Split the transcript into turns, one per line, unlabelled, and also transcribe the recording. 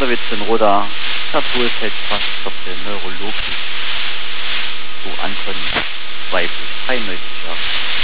Witz in Roda, Katholfeldstraße 14, Neurologie, so ankommen, weiblich, 93 Jahre.